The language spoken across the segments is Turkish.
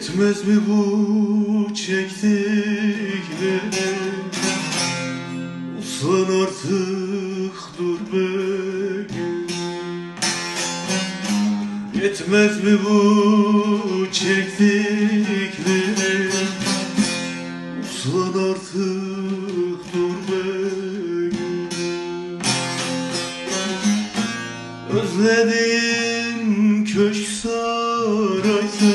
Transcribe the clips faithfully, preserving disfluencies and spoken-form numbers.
Yetmez mi bu çektikleri? Uslan artık dur be gül. Yetmez mi bu çektikleri? Uslan artık dur be gül. Özlediğin köşk saraysa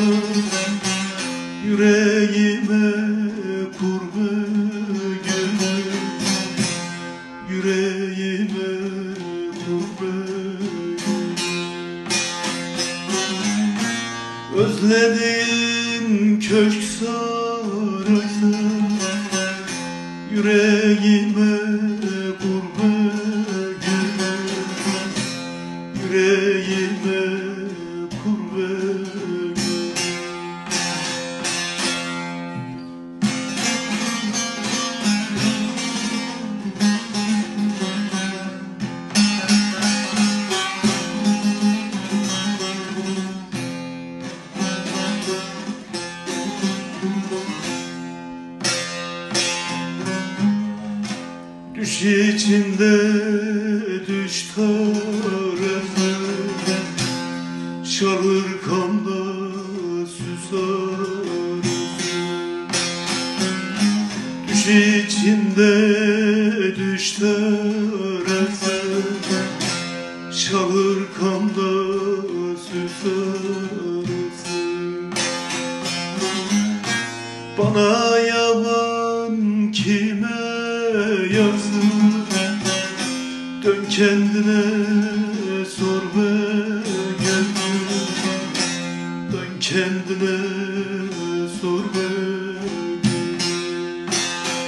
yüreğime kur be gül. Yüreğime kur be gül. Özlediğin köşk saraysa yüreğime kur be gül. Yüreğime kur be gül. Düş içinde düş tarafı, çalır kanda susar. Düş içinde düş tarafı, çalır kanda susar. Bana yaban kime yarsın? Dön kendine sor be gönlüm. Dön kendine sor be gönlüm.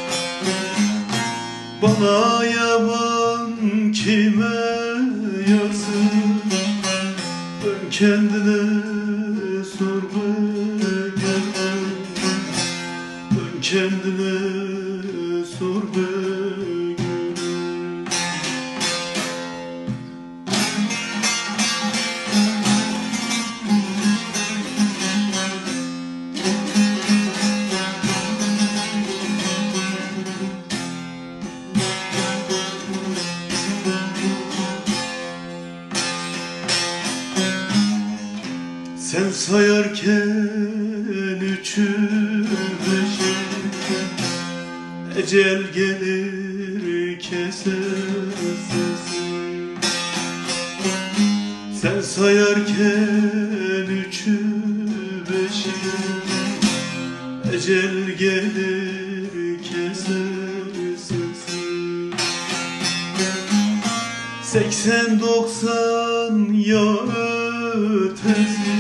Bana yaban kime yarsın? Dön kendine sor be gönlüm. Dön kendine sor be gönlüm. Sen sayarken üçü beşi, ecel gelir keser sesi. Sen sayarken üçü beşi, ecel gelir keser sesi. Seksen doksan ya ötesi,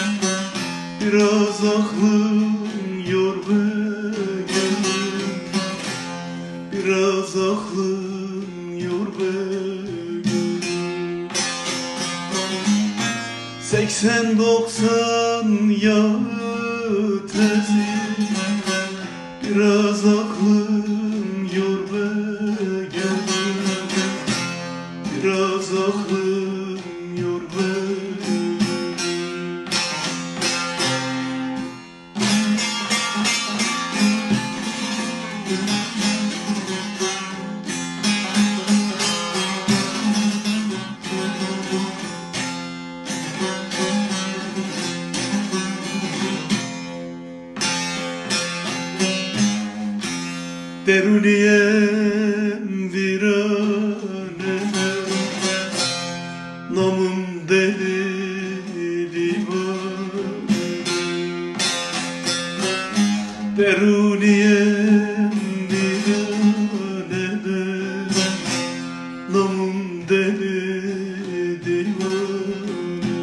biraz aklın yor be gönlüm. Biraz aklın yor be gönlüm. Seksen doksan ya ötesi, biraz aklın yor be gönlüm. Biraz aklın yor be gönlüm. Deruniyem virane, namım deli divane. Deruniyem virane, namım deli divane.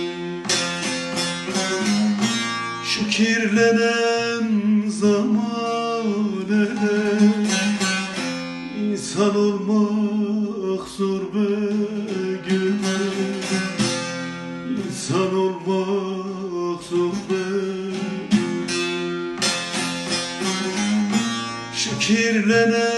Şu kirlenen zamane, İnsan olmak zor be gönlüm. İnsan olmak zor be gönlüm. Şu kirlenen